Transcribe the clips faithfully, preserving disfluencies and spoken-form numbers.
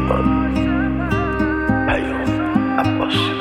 من پیام عباسی.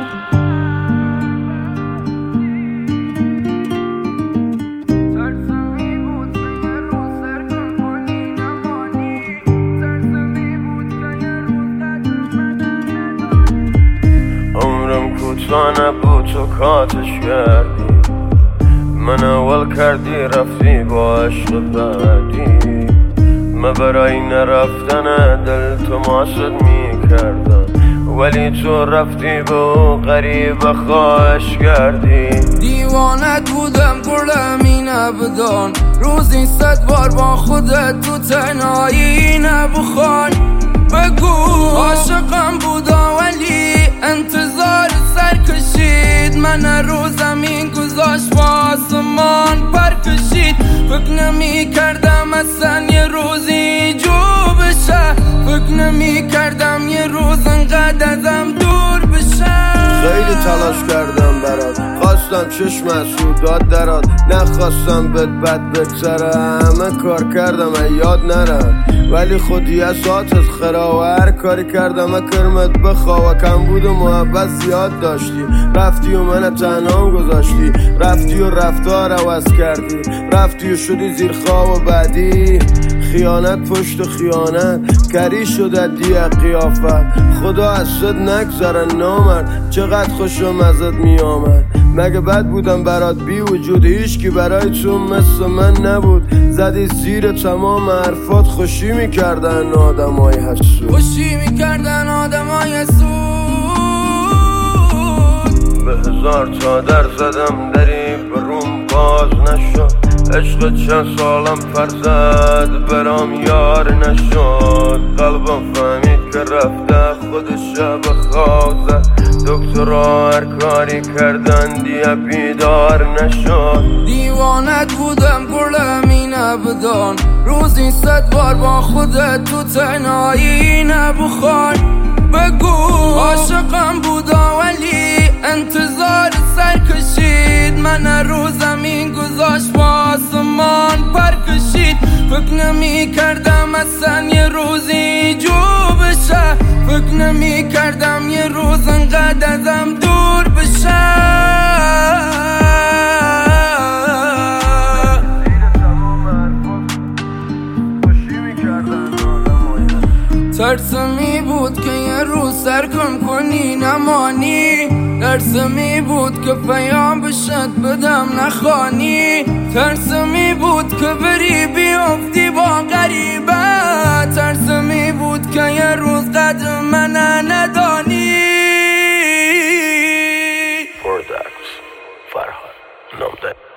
عمرم کوتاه نبود تو کاتش کردی، من اول کردی رفتی با عشق بعدی. من برای نرفتن دل تو ماسد می کردم، ولی تو رفتی به او غریب خواهش کردی. دیوانت بودم گلمی نبدان، روزی صد بار با خودت تو تنهایی نبخوان. بگو عاشقم بودا ولی انتظار سر کشید، من رو زمین گذاشت با آسمان پر کشید. فکر نمی کردم اصلا یه روزی جو بشه، فکر نمی کردم یه روز انقدر ازم دور بشه. خیلی تلاش کردم برات، خواستم چشم سودات درات، نخواستم بد بد بگذره. همه کار کردم یاد نرم، ولی خودی اسات از خرا و هر کاری کردم کرمت بخوا. کم بود و محبت زیاد داشتی، رفتی و من تنهام گذاشتی، رفتی و رفتار عوض کردی، رفتی و شدی زیر خواب و بعدی. خیانت پشت خیانت کری شده دیه قیافت، خدا از صد نگذره نامرد، چقدر خوشم ازت می آمد. مگه بد بودم برات بی وجود، هیچ کی برای تو مثل من نبود. زدی زیر تمام حرفات، خوشی میکردن آدمای حسود، خوشی میکردن آدمای حسود. به هزار تا در زدم دری بروم باز نشد، عشق چند سالم پر زد برام یار نشد. قلبم فهمید که رفته خودش به خواب زد، دکترها هر کاری کردن دیگه بیدار نشد. دیوانت بودم گلمی نبدان، روزی صد بار با خودت تو تنهایی نبخوان. بگو عاشقم بودا ولی انتظار سر کشید، من رو زمین گذاشت با آسمان پر کشید. فکر نمی کردم اصلا یه روزی جو بشه، فکر نمی کردم یه روز انقدر ازم دور بشه. ترسمی بود که یه روز سرکم کنی نمانی، ترسمی بود که پیام بشت بدم نخوانی، ترسمی بود که بری بیافتی با غریبه، ترسمی بود که یه روز قدر من ندانی. پرودکت فرهاد نامده.